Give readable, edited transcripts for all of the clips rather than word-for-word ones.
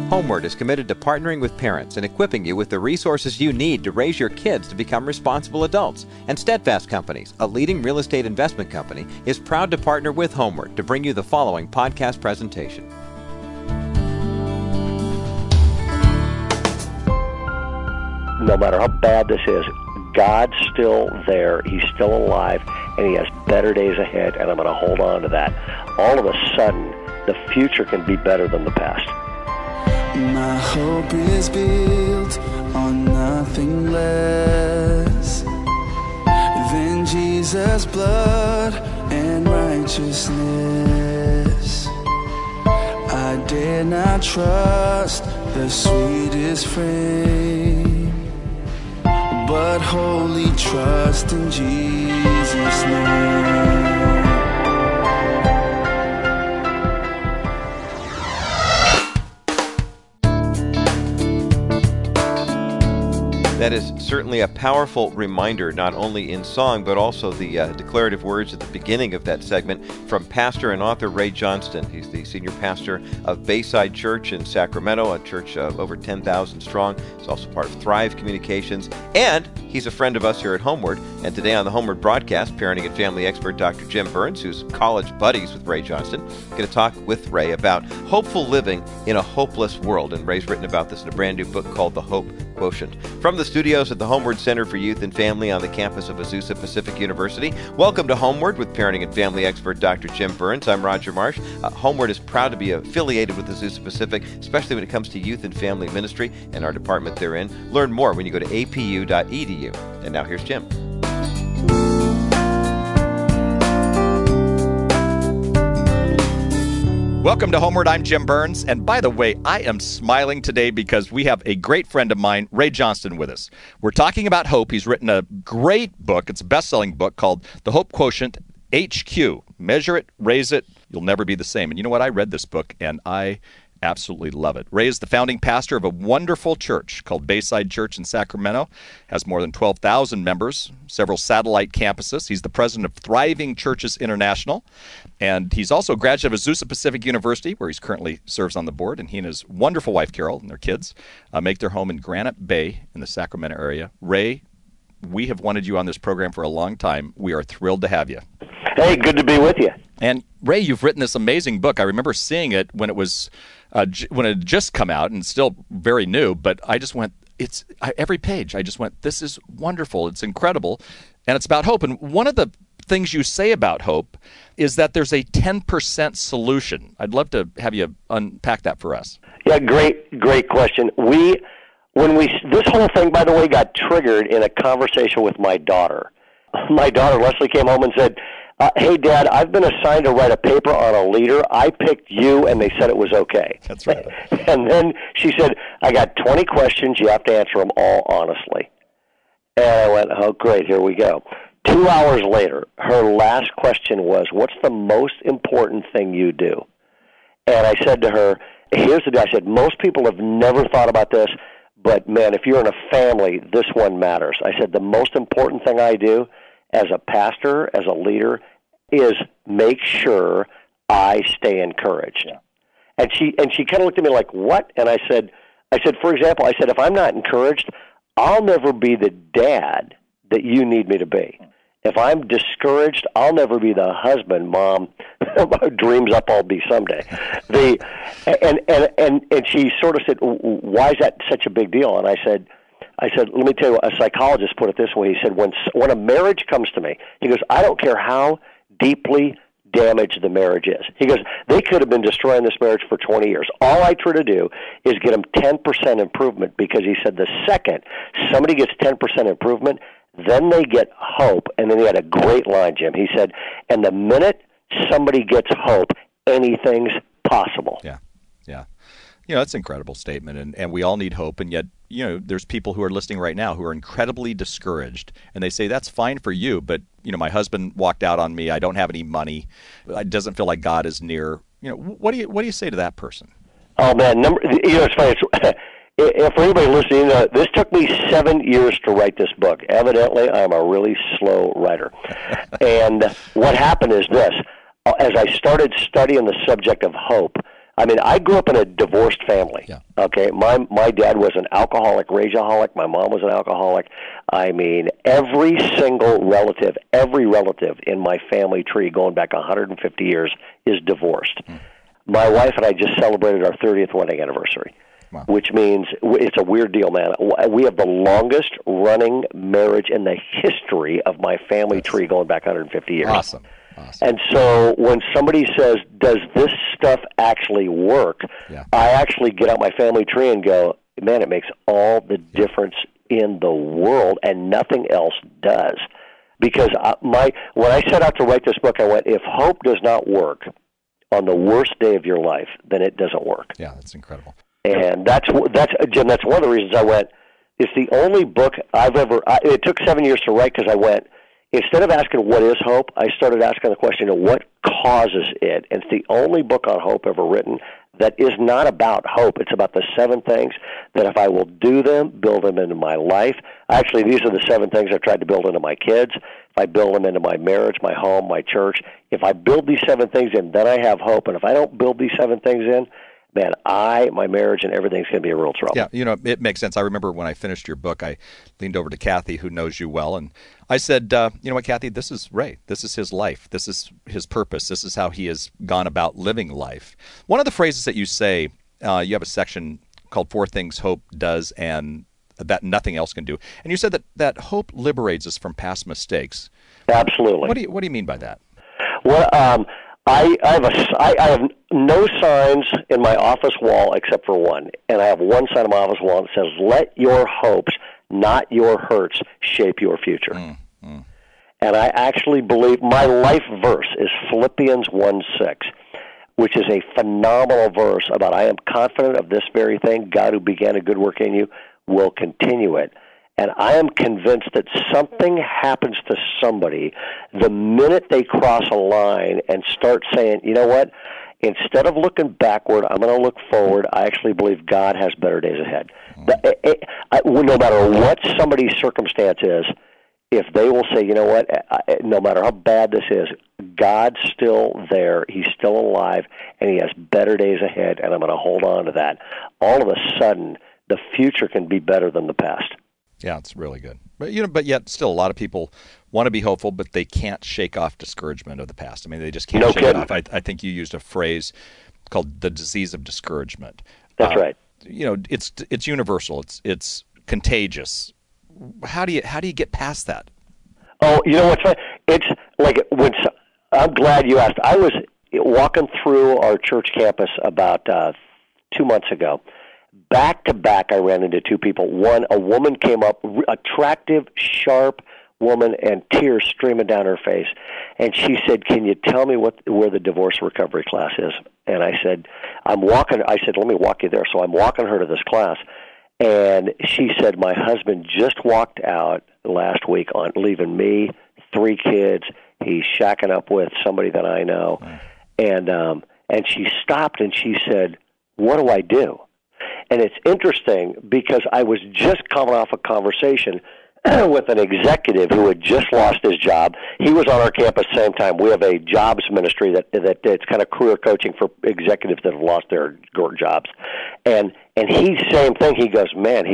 Homeward is committed to partnering with parents and equipping you with the resources you need to raise your kids to become responsible adults. And Steadfast Companies, a leading real estate investment company, is proud to partner with Homeward to bring you the following podcast presentation. No matter how bad this is, God's still there, He's still alive, and He has better days ahead, and I'm going to hold on to that. All of a sudden, the future can be better than the past. My hope is built on nothing less than Jesus' blood and righteousness. I dare not trust the sweetest frame, but wholly trust in Jesus' name. That is certainly a powerful reminder, not only in song, but also the declarative words at the beginning of that segment from pastor and author Ray Johnston. He's the senior pastor of Bayside Church in Sacramento, a church of over 10,000 strong. He's also part of Thrive Communications, and he's a friend of us here at Homeward. And today on the Homeward broadcast, parenting and family expert Dr. Jim Burns, who's college buddies with Ray Johnston, going to talk with Ray about hopeful living in a hopeless world. And Ray's written about this in a brand new book called The Hope Quotient. From the studios at the Homeward Center for Youth and Family on the campus of Azusa Pacific University, welcome to Homeward with parenting and family expert Dr. Jim Burns. I'm Roger Marsh. Homeward is proud to be affiliated with Azusa Pacific, especially when it comes to youth and family ministry and our department therein. Learn more when you go to apu.edu. And now here's Jim. Welcome to Homeward. I'm Jim Burns. And by the way, I am smiling today because we have a great friend of mine, Ray Johnston, with us. We're talking about hope. He's written a great book. It's a best-selling book called The Hope Quotient, HQ. Measure it, raise it, you'll never be the same. And you know what? I read this book, and I absolutely love it. Ray is the founding pastor of a wonderful church called Bayside Church in Sacramento. Has more than 12,000 members, several satellite campuses. He's the president of Thriving Churches International. And he's also a graduate of Azusa Pacific University, where he's currently serves on the board. And he and his wonderful wife, Carol, and their kids make their home in Granite Bay in the Sacramento area. Ray, we have wanted you on this program for a long time. We are thrilled to have you. Hey, good to be with you. And Ray, you've written this amazing book. I remember seeing it when it was when it had just come out, and still very new. But I just went, every page. I just went, this is wonderful. It's incredible, and it's about hope. And one of the things you say about hope is that there's a 10% solution. I'd love to have you unpack that for us. Yeah, great question. This whole thing, by the way, got triggered in a conversation with my daughter. My daughter, Leslie, came home and said, hey, Dad, I've been assigned to write a paper on a leader. I picked you, and they said it was okay. That's right. And then she said, I got 20 questions. You have to answer them all honestly. And I went, oh, great, here we go. 2 hours later, her last question was, what's the most important thing you do? And I said to her, here's the deal. I said, most people have never thought about this, but, man, if you're in a family, this one matters. I said, the most important thing I do as a pastor, as a leader, is make sure I stay encouraged. Yeah. And she kind of looked at me like, what? And I said, for example, if I'm not encouraged, I'll never be the dad that you need me to be. If I'm discouraged, I'll never be the husband Mom dreams up I'll be someday. And she sort of said, why is that such a big deal? And I said, let me tell you, a psychologist put it this way. He said, when a marriage comes to me, he goes, I don't care how deeply damaged the marriage is. He goes, they could have been destroying this marriage for 20 years. All I try to do is get them 10% improvement, because he said the second somebody gets 10% improvement, then they get hope. And then he had a great line, Jim. He said, and the minute somebody gets hope, anything's possible. Yeah. That's an incredible statement, and we all need hope, and yet, there's people who are listening right now who are incredibly discouraged, and they say, that's fine for you, but, my husband walked out on me, I don't have any money, it doesn't feel like God is near. What do you say to that person? Oh, man, it's funny. For anybody listening, this took me 7 years to write this book. Evidently, I'm a really slow writer. And what happened is this. As I started studying the subject of hope, I mean, I grew up in a divorced family. Yeah. Okay, my dad was an alcoholic, rageaholic. My mom was an alcoholic. I mean, every relative in my family tree going back 150 years is divorced. My wife and I just celebrated our 30th wedding anniversary. Wow. Which means it's a weird deal, man. We have the longest running marriage in the history of my family tree going back 150 years. Awesome. And so when somebody says, does this stuff actually work, I actually get out my family tree and go, man, it makes all the difference in the world, and nothing else does. Because when I set out to write this book, I went, if hope does not work on the worst day of your life, then it doesn't work. Yeah, that's incredible. And that's Jim, that's one of the reasons I went, it's the only book I've ever, it took 7 years to write because I went, instead of asking what is hope, I started asking the question of what causes it. And it's the only book on hope ever written that is not about hope. It's about the 7 things that if I will do them, build them into my life. Actually, these are the 7 things I've tried to build into my kids. If I build them into my marriage, my home, my church, if I build these 7 things in, then I have hope. And if I don't build these 7 things in, man, my marriage and everything's going to be a real trouble. Yeah, it makes sense. I remember when I finished your book, I leaned over to Kathy, who knows you well, and I said, you know what, Kathy, this is Ray. This is his life. This is his purpose. This is how he has gone about living life. One of the phrases that you say, you have a section called 4 Things Hope Does and that nothing else can do. And you said that hope liberates us from past mistakes. Absolutely. What do you mean by that? Well, I have no signs in my office wall except for one, and I have one sign on my office wall that says, "Let your hopes, not your hurts, shape your future." And I actually believe my life verse is Philippians 1:6, which is a phenomenal verse about I am confident of this very thing, God who began a good work in you will continue it. And I am convinced that something happens to somebody the minute they cross a line and start saying, you know what, instead of looking backward, I'm going to look forward. I actually believe God has better days ahead. No matter what somebody's circumstance is, if they will say, you know what, no matter how bad this is, God's still there, He's still alive, and He has better days ahead, and I'm going to hold on to that, all of a sudden, the future can be better than the past. Yeah, it's really good. But yet still a lot of people want to be hopeful, but they can't shake off discouragement of the past. I mean, they just can't shake it off. I think you used a phrase called the disease of discouragement. That's right. It's universal. It's contagious. How do you get past that? Oh, you know what's funny? It's like I'm glad you asked. I was walking through our church campus about 2 months ago. Back to back, I ran into 2 people. One, a woman came up, attractive, sharp woman, and tears streaming down her face. And she said, "Can you tell me where the divorce recovery class is?" And I said, "I'm walking." I said, "Let me walk you there." So I'm walking her to this class. And she said, "My husband just walked out last week on leaving me, 3 kids. He's shacking up with somebody that I know." And she stopped and she said, "What do I do?" And it's interesting because I was just coming off a conversation with an executive who had just lost his job. He was on our campus same time. We have a jobs ministry that it's kind of career coaching for executives that have lost their jobs. And he's same thing. He goes, man,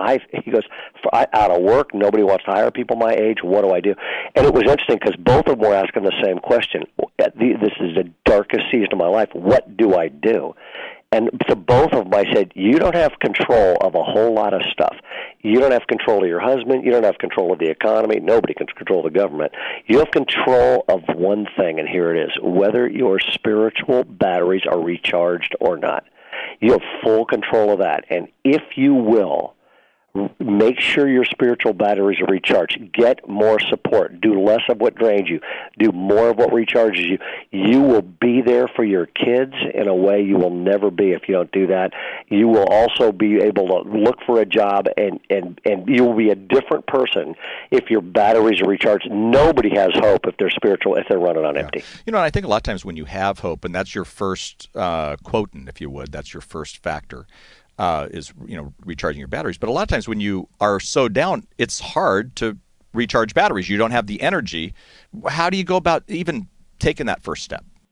out of work, nobody wants to hire people my age. What do I do? And it was interesting because both of them were asking the same question. This is the darkest season of my life. What do I do? And to both of them, I said, you don't have control of a whole lot of stuff. You don't have control of your husband. You don't have control of the economy. Nobody can control the government. You have control of one thing, and here it is, whether your spiritual batteries are recharged or not. You have full control of that. And if you will, make sure your spiritual batteries are recharged. Get more support. Do less of what drains you. Do more of what recharges you. You will be there for your kids in a way you will never be if you don't do that. You will also be able to look for a job, and you will be a different person if your batteries are recharged. Nobody has hope if they're spiritual, if they're running on empty. And I think a lot of times when you have hope, and that's your first quotient, if you would, that's your first factor, is recharging your batteries. But a lot of times when you are so down, it's hard to recharge batteries. You don't have the energy. How do you go about even taking that first step?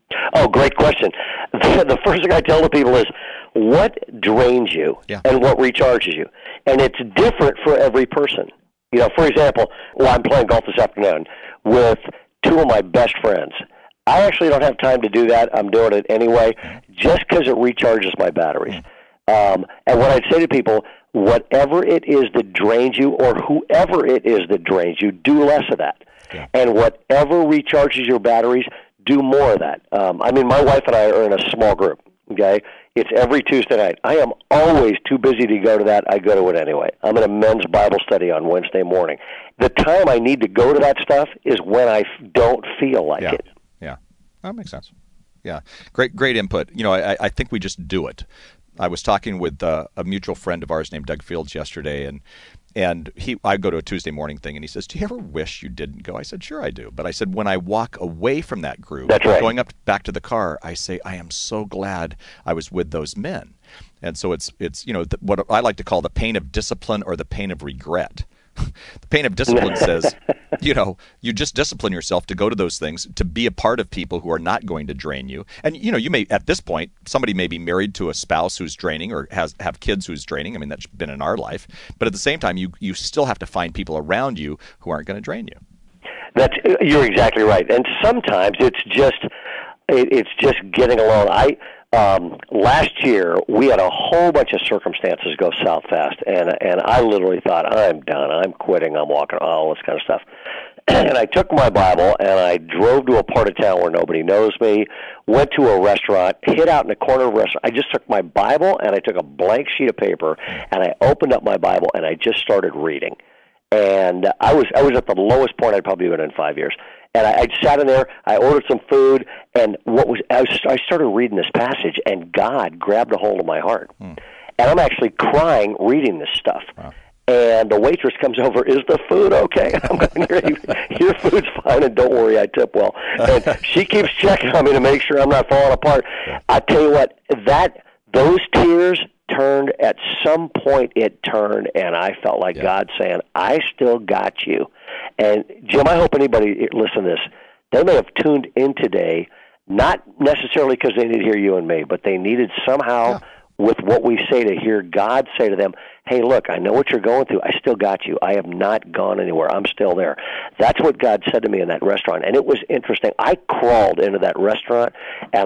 Oh, great question. The first thing I tell the people is, what drains you and what recharges you? And it's different for every person. You know, for example, I'm playing golf this afternoon with two of my best friends. I actually don't have time to do that. I'm doing it anyway, just because it recharges my batteries. And what I'd say to people, whatever it is that drains you or whoever it is that drains you, do less of that. Yeah. And whatever recharges your batteries, do more of that. I mean, my wife and I are in a small group, okay? It's every Tuesday night. I am always too busy to go to that. I go to it anyway. I'm in a men's Bible study on Wednesday morning. The time I need to go to that stuff is when I don't feel like it. Yeah, that makes sense. Yeah, great input. You know, I think we just do it. I was talking with a mutual friend of ours named Doug Fields yesterday, and I go to a Tuesday morning thing, and he says, "Do you ever wish you didn't go?" I said, "Sure I do." But I said, when I walk away from that group, going back to the car, I say, I am so glad I was with those men. And so it's you know, what I like to call the pain of discipline or the pain of regret. The pain of discipline says, you know, you just discipline yourself to go to those things, to be a part of people who are not going to drain you. And, you know, you may, at this point, somebody may be married to a spouse who's draining or have kids who's draining. I mean, that's been in our life. But at the same time, you still have to find people around you who aren't going to drain you. You're exactly right. And sometimes it's just getting along. Last year, we had a whole bunch of circumstances go south fast, and I literally thought, I'm done, I'm quitting, I'm walking, all this kind of stuff. And I took my Bible, and I drove to a part of town where nobody knows me, went to a restaurant, hid out in a corner of a restaurant. I just took my Bible, and I took a blank sheet of paper, and I opened up my Bible, and I just started reading. And I was at the lowest point I'd probably been in 5 years. And I sat in there, I ordered some food, and I started reading this passage, and God grabbed a hold of my heart. And I'm actually crying reading this stuff. Wow. And the waitress comes over, "Is the food okay?" I'm going, "Your food's fine, and don't worry, I tip well." And she keeps checking on me to make sure I'm not falling apart. I tell you what, those tears turned, at some point it turned, and I felt like God saying, "I still got you." And Jim, I hope anybody listen to this, they may have tuned in today, not necessarily because they need to hear you and me, but they needed somehow with what we say to hear God say to them, "Hey, look, I know what you're going through. I still got you. I have not gone anywhere. I'm still there." That's what God said to me in that restaurant, and it was interesting. I crawled into that restaurant, and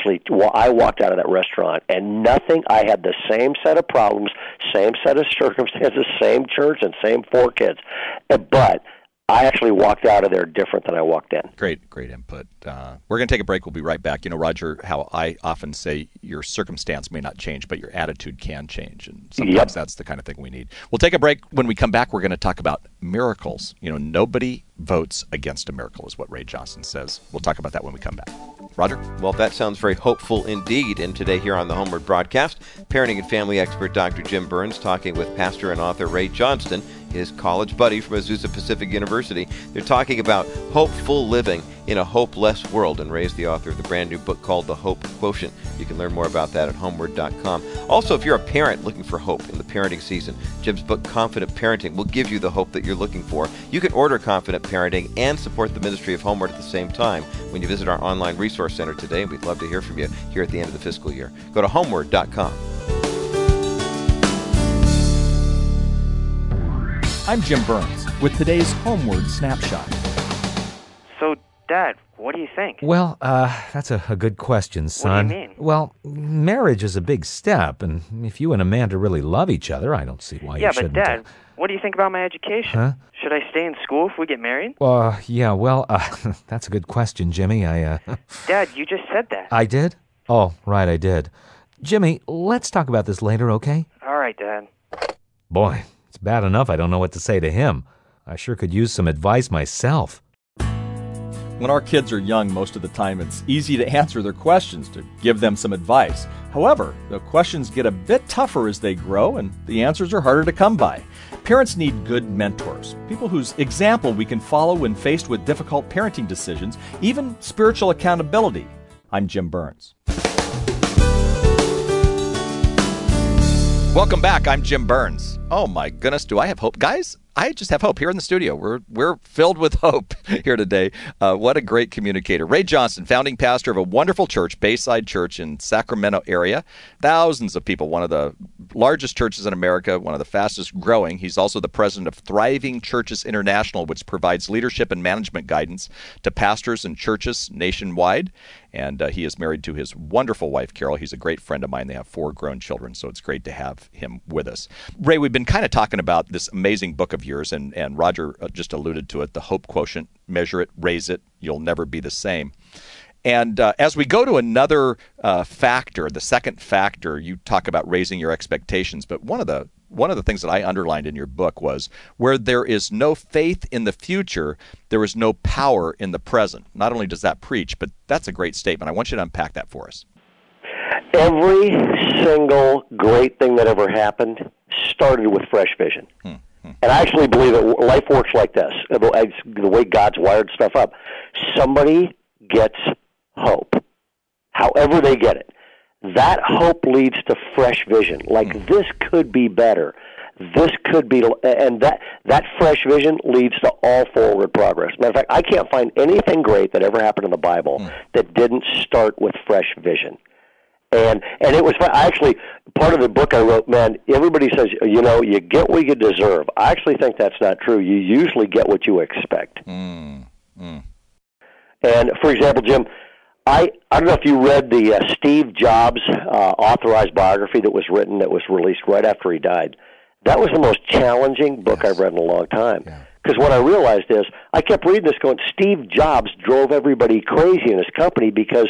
I walked out of that restaurant, and I had the same set of problems, same set of circumstances, same church, and same 4 kids. But I actually walked out of there different than I walked in. Great input. We're going to take a break. We'll be right back. You know, Roger, how I often say your circumstance may not change, but your attitude can change. And sometimes that's the kind of thing we need. We'll take a break. When we come back, we're going to talk about miracles. You know, nobody votes against a miracle is what Ray Johnston says. We'll talk about that when we come back. Roger? Well, that sounds very hopeful indeed. And today here on the Homeward Broadcast, parenting and family expert Dr. Jim Burns talking with pastor and author Ray Johnston, his college buddy from Azusa Pacific University. They're talking about hopeful living in a hopeless world, and Ray's the author of the brand new book called The Hope Quotient. You can learn more about that at homeward.com. Also, if you're a parent looking for hope in the parenting season, Jim's book Confident Parenting will give you the hope that you're looking for. You can order Confident Parenting and support the ministry of Homeward at the same time when you visit our online resource center today, and we'd love to hear from you here at the end of the fiscal year. Go to homeward.com. I'm Jim Burns with today's Homeward Snapshot. So, Dad, what do you think? Well, that's a good question, son. What do you mean? Well, marriage is a big step, and if you and Amanda really love each other, I don't see why you shouldn't. Yeah, but Dad, what do you think about my education? Huh? Should I stay in school if we get married? Yeah, well, that's a good question, Jimmy. Dad, you just said that. I did? Oh, right, I did. Jimmy, let's talk about this later, okay? All right, Dad. Boy, it's bad enough I don't know what to say to him. I sure could use some advice myself. When our kids are young, most of the time it's easy to answer their questions, to give them some advice. However, the questions get a bit tougher as they grow, and the answers are harder to come by. Parents need good mentors, people whose example we can follow when faced with difficult parenting decisions, even spiritual accountability. I'm Jim Burns. Welcome back. I'm Jim Burns. Oh my goodness, do I have hope? Guys, I just have hope here in the studio. We're filled with hope here today. What a great communicator. Ray Johnston, founding pastor of a wonderful church, Bayside Church in Sacramento area. Thousands of people, one of the largest churches in America, one of the fastest growing. He's also the president of Thriving Churches International, which provides leadership and management guidance to pastors and churches nationwide. And he is married to his wonderful wife, Carol. He's a great friend of mine. They have 4 grown children, so it's great to have him with us. Ray, we've been kind of talking about this amazing book of yours, and Roger just alluded to it, The Hope Quotient. Measure it, raise it, you'll never be the same. And as we go to another factor, the second factor, you talk about raising your expectations, but one of the things that I underlined in your book was, where there is no faith in the future, there is no power in the present. Not only does that preach, but that's a great statement. I want you to unpack that for us. Every single great thing that ever happened started with fresh vision. And I actually believe that life works like this, the way God's wired stuff up. Somebody gets hope, however they get it. That hope leads to fresh vision. Like, this could be better. This could be, and that fresh vision leads to all forward progress. Matter of fact, I can't find anything great that ever happened in the Bible that didn't start with fresh vision. And it was actually part of the book I wrote. Man, everybody says, you get what you deserve. I actually think that's not true. You usually get what you expect. And for example, Jim, I don't know if you read the Steve Jobs authorized biography that was written, that was released right after he died. That was the most challenging book I've read in a long time. Because what I realized is, I kept reading this going, Steve Jobs drove everybody crazy in his company because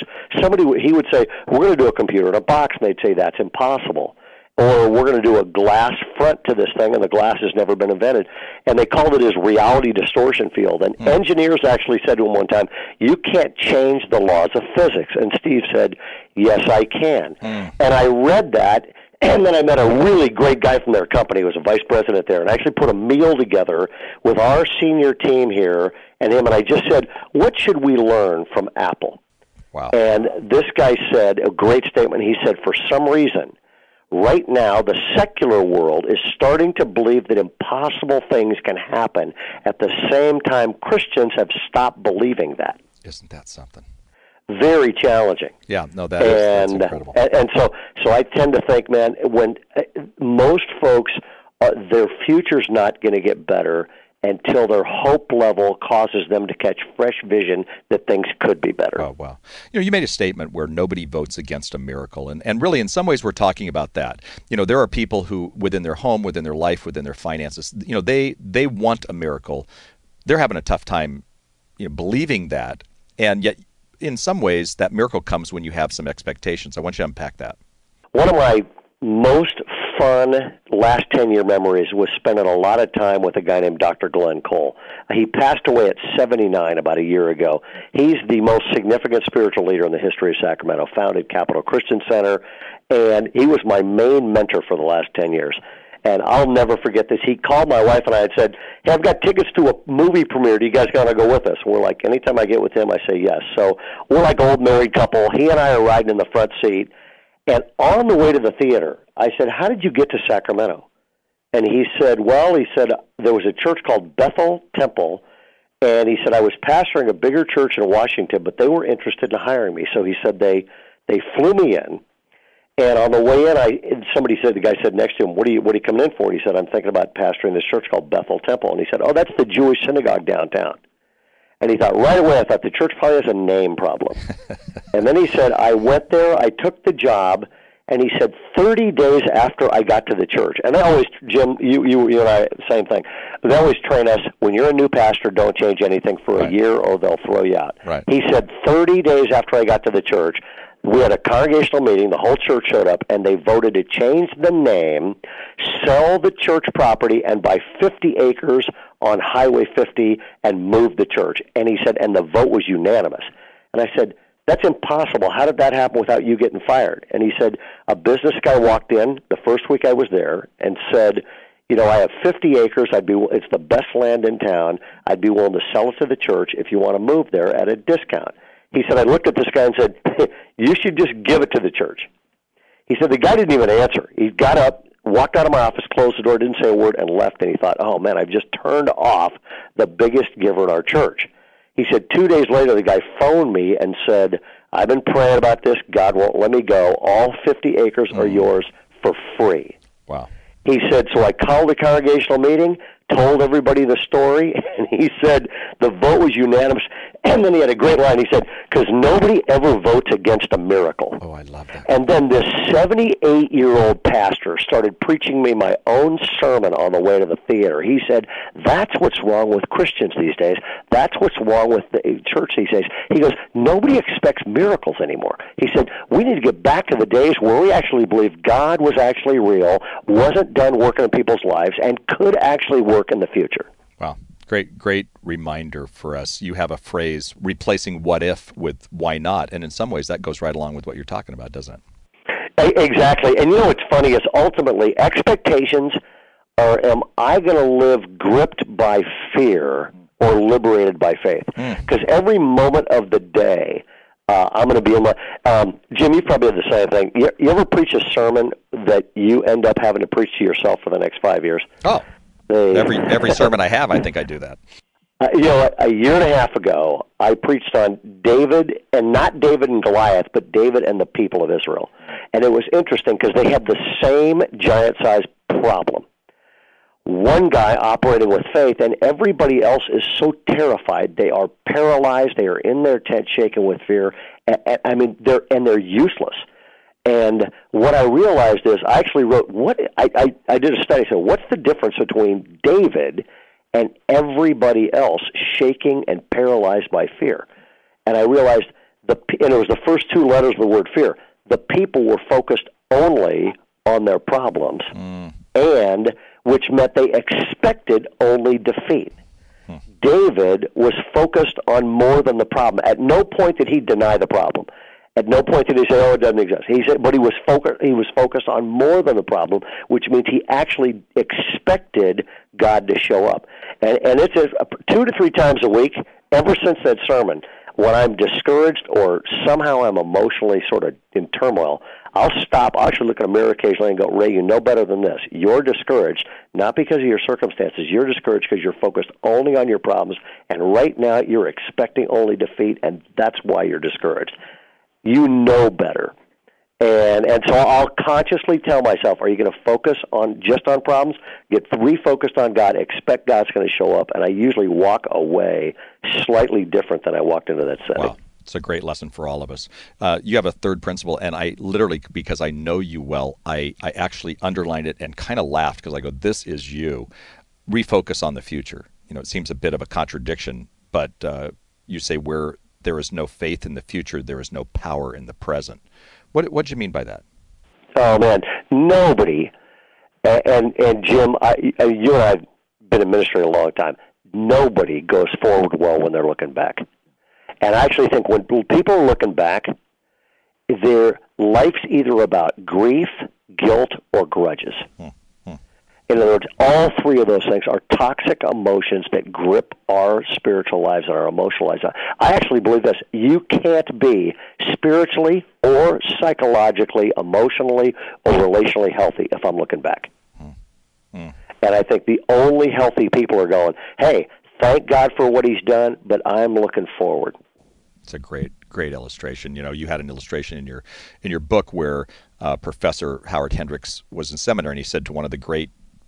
he would say, we're going to do a computer in a box, and they'd say, that's impossible. Or we're going to do a glass front to this thing, and the glass has never been invented. And they called it his reality distortion field. And engineers actually said to him one time, you can't change the laws of physics. And Steve said, yes, I can. And I read that, and then I met a really great guy from their company who was a vice president there, and I actually put a meal together with our senior team here and him, and I just said, what should we learn from Apple? Wow. And this guy said a great statement. He said, for some reason, right now, the secular world is starting to believe that impossible things can happen. At the same time, Christians have stopped believing that. Isn't that something? Very challenging. Yeah, no, that's incredible. And so I tend to think, man, when most folks, their future's not going to get better until their hope level causes them to catch fresh vision that things could be better. Oh, wow. You made a statement where nobody votes against a miracle. And really, in some ways, we're talking about that. There are people who, within their home, within their life, within their finances, they want a miracle. They're having a tough time, believing that. And yet, in some ways, that miracle comes when you have some expectations. I want you to unpack that. One of my most fun last 10-year memories was spending a lot of time with a guy named Dr. Glenn Cole. He passed away at 79 about a year ago. He's the most significant spiritual leader in the history of Sacramento, founded Capital Christian Center, and he was my main mentor for the last 10 years. And I'll never forget this. He called my wife and I and said, hey, I've got tickets to a movie premiere. Do you guys got to go with us? And we're like, anytime I get with him, I say yes. So we're like an old married couple. He and I are riding in the front seat. And on the way to the theater, I said, how did you get to Sacramento? And he said, there was a church called Bethel Temple. And he said, I was pastoring a bigger church in Washington, but they were interested in hiring me. So he said they flew me in. And on the way in, the guy said next to him, what are you coming in for? And he said, I'm thinking about pastoring this church called Bethel Temple. And he said, oh, that's the Jewish synagogue downtown. And he thought, right away, the church probably has a name problem. And then he said, I went there, I took the job, and he said, 30 days after I got to the church. And they always, Jim, you and I, same thing. They always train us, when you're a new pastor, don't change anything for a year or they'll throw you out. Right. He said, 30 days after I got to the church, we had a congregational meeting, the whole church showed up, and they voted to change the name, sell the church property, and buy 50 acres on Highway 50 and move the church. And he said, and the vote was unanimous. And I said, that's impossible. How did that happen without you getting fired? And he said, a business guy walked in the first week I was there and said, I have 50 acres. It's the best land in town. I'd be willing to sell it to the church if you want to move there at a discount. He said, I looked at this guy and said, you should just give it to the church. He said, the guy didn't even answer. He got up, walked out of my office, closed the door, didn't say a word, and left. And he thought, oh, man, I've just turned off the biggest giver in our church. He said 2 days later, the guy phoned me and said, I've been praying about this. God won't let me go. All 50 acres are yours for free. Wow. He said, so I called a congregational meeting, told everybody the story, and he said the vote was unanimous. And then he had a great line. He said, because nobody ever votes against a miracle. Oh, I love that. And then this 78-year-old pastor started preaching me my own sermon on the way to the theater. He said, that's what's wrong with Christians these days. That's what's wrong with the church these days. He goes, nobody expects miracles anymore. He said, we need to get back to the days where we actually believed God was actually real, wasn't done working in people's lives, and could actually work in the future. Wow. Great reminder for us. You have a phrase, replacing what if with why not, and in some ways that goes right along with what you're talking about, doesn't it? Exactly. And you know what's funny is ultimately expectations are, am I going to live gripped by fear or liberated by faith? Because every moment of the day, I'm going to be in my... Jim, you probably have the same thing. You ever preach a sermon that you end up having to preach to yourself for the next 5 years? Oh, every sermon I have, I think I do that. You know, a year and a half ago, I preached on David, and not David and Goliath, but David and the people of Israel. And it was interesting because they had the same giant-sized problem. One guy operating with faith, and everybody else is so terrified. They are paralyzed. They are in their tent shaking with fear. They're useless. And what I realized is I actually wrote, I did a study, so what's the difference between David and everybody else shaking and paralyzed by fear? And I realized, and it was the first two letters of the word fear, the people were focused only on their problems, and which meant they expected only defeat. David was focused on more than the problem. At no point did he deny the problem. At no point did he say, "Oh, it doesn't exist." He said, but he was focused on more than the problem, which means he actually expected God to show up. And it's 2 to 3 times a week ever since that sermon. When I'm discouraged or somehow I'm emotionally sort of in turmoil, I'll stop. I'll actually look in a mirror occasionally and go, "Ray, you know better than this. You're discouraged, not because of your circumstances. You're discouraged because you're focused only on your problems, and right now you're expecting only defeat, and that's why you're discouraged. You know better." And so I'll consciously tell myself, are you going to focus just on problems? Get refocused on God, expect God's going to show up, and I usually walk away slightly different than I walked into that setting. Wow. It's a great lesson for all of us. You have a third principle, and I literally, because I know you well, I actually underlined it and kind of laughed because I go, this is you. Refocus on the future. You know, it seems a bit of a contradiction, but you say where there is no faith in the future, there is no power in the present. What do you mean by that? Oh, man, nobody, and Jim, you and I have been in ministry a long time, nobody goes forward well when they're looking back. And I actually think when people are looking back, their life's either about grief, guilt, or grudges. In other words, all three of those things are toxic emotions that grip our spiritual lives and our emotional lives. I actually believe this. You can't be spiritually or psychologically, emotionally, or relationally healthy if I'm looking back. And I think the only healthy people are going, hey, thank God for what he's done, but I'm looking forward. It's a great illustration. You know, you had an illustration in your book where Professor Howard Hendricks was in seminary, and he said to one of the great,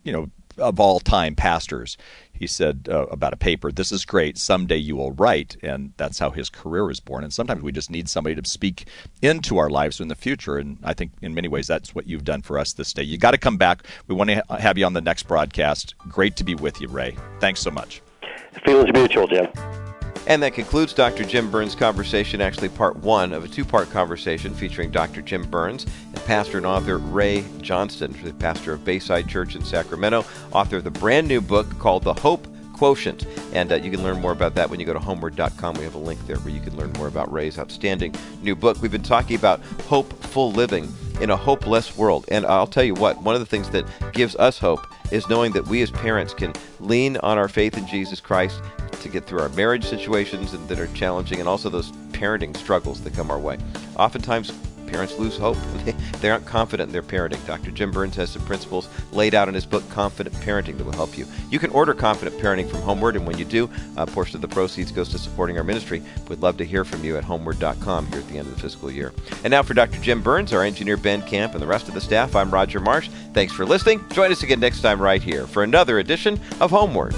of all time pastors, he said about a paper, "This is great. Someday you will write," and that's how his career was born. And sometimes we just need somebody to speak into our lives in the future. And I think in many ways that's what you've done for us this day. You got to come back. We want to have you on the next broadcast. Great to be with you, Ray. Thanks so much. Feelings mutual, Jim. And that concludes Dr. Jim Burns' conversation, actually part one of a two-part conversation featuring Dr. Jim Burns and pastor and author Ray Johnston, the pastor of Bayside Church in Sacramento, author of the brand new book called The Hope Quotient. And you can learn more about that when you go to homeward.com. We have a link there where you can learn more about Ray's outstanding new book. We've been talking about hopeful living in a hopeless world. And I'll tell you what, one of the things that gives us hope is knowing that we as parents can lean on our faith in Jesus Christ to get through our marriage situations that are challenging, and also those parenting struggles that come our way. Oftentimes, parents lose hope. They aren't confident in their parenting. Dr. Jim Burns has some principles laid out in his book, Confident Parenting, that will help you. You can order Confident Parenting from Homeward, and when you do, a portion of the proceeds goes to supporting our ministry. We'd love to hear from you at homeward.com here at the end of the fiscal year. And now for Dr. Jim Burns, our engineer Ben Camp, and the rest of the staff, I'm Roger Marsh. Thanks for listening. Join us again next time right here for another edition of Homeward.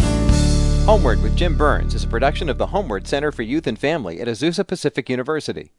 Homeward with Jim Burns is a production of the Homeward Center for Youth and Family at Azusa Pacific University.